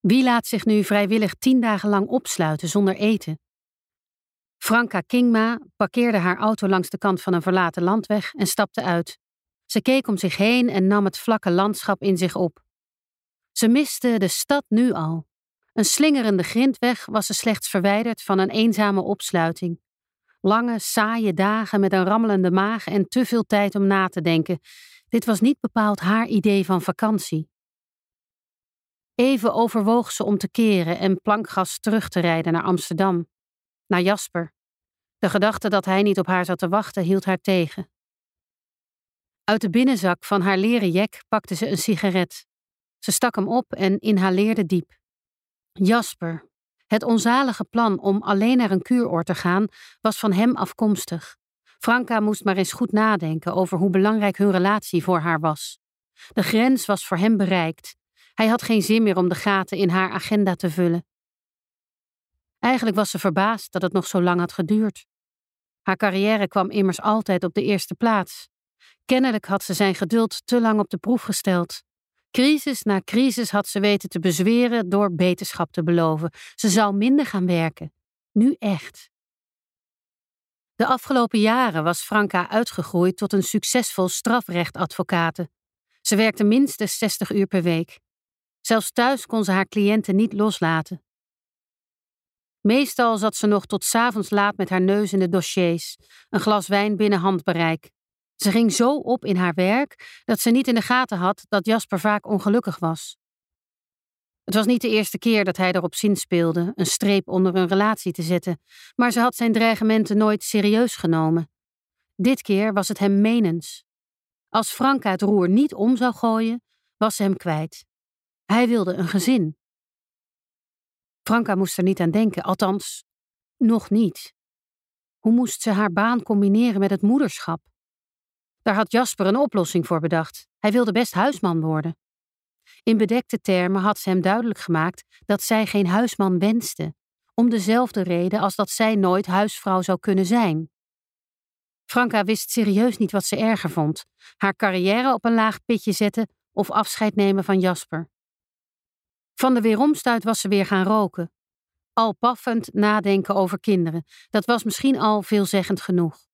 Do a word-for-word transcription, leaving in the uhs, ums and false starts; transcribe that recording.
Wie laat zich nu vrijwillig tien dagen lang opsluiten zonder eten? Franka Kingma parkeerde haar auto langs de kant van een verlaten landweg en stapte uit. Ze keek om zich heen en nam het vlakke landschap in zich op. Ze miste de stad nu al. Een slingerende grindweg was ze slechts verwijderd van een eenzame opsluiting. Lange, saaie dagen met een rammelende maag en te veel tijd om na te denken. Dit was niet bepaald haar idee van vakantie. Even overwoog ze om te keren en plankgas terug te rijden naar Amsterdam. Naar Jasper. De gedachte dat hij niet op haar zat te wachten hield haar tegen. Uit de binnenzak van haar leren jek pakte ze een sigaret. Ze stak hem op en inhaleerde diep. Jasper. Het onzalige plan om alleen naar een kuuroord te gaan was van hem afkomstig. Franka moest maar eens goed nadenken over hoe belangrijk hun relatie voor haar was. De grens was voor hem bereikt. Hij had geen zin meer om de gaten in haar agenda te vullen. Eigenlijk was ze verbaasd dat het nog zo lang had geduurd. Haar carrière kwam immers altijd op de eerste plaats. Kennelijk had ze zijn geduld te lang op de proef gesteld. Crisis na crisis had ze weten te bezweren door beterschap te beloven. Ze zou minder gaan werken. Nu echt. De afgelopen jaren was Franka uitgegroeid tot een succesvol strafrechtadvocate. Ze werkte minstens zestig uur per week. Zelfs thuis kon ze haar cliënten niet loslaten. Meestal zat ze nog tot 's avonds laat met haar neus in de dossiers, een glas wijn binnen handbereik. Ze ging zo op in haar werk dat ze niet in de gaten had dat Jasper vaak ongelukkig was. Het was niet de eerste keer dat hij erop zinspeelde een streep onder hun relatie te zetten, maar ze had zijn dreigementen nooit serieus genomen. Dit keer was het hem menens. Als Franka het roer niet om zou gooien, was ze hem kwijt. Hij wilde een gezin. Franka moest er niet aan denken, althans, nog niet. Hoe moest ze haar baan combineren met het moederschap? Daar had Jasper een oplossing voor bedacht. Hij wilde best huisman worden. In bedekte termen had ze hem duidelijk gemaakt dat zij geen huisman wenste, om dezelfde reden als dat zij nooit huisvrouw zou kunnen zijn. Franka wist serieus niet wat ze erger vond, haar carrière op een laag pitje zetten of afscheid nemen van Jasper. Van de weeromstuit was ze weer gaan roken. Al paffend nadenken over kinderen, dat was misschien al veelzeggend genoeg.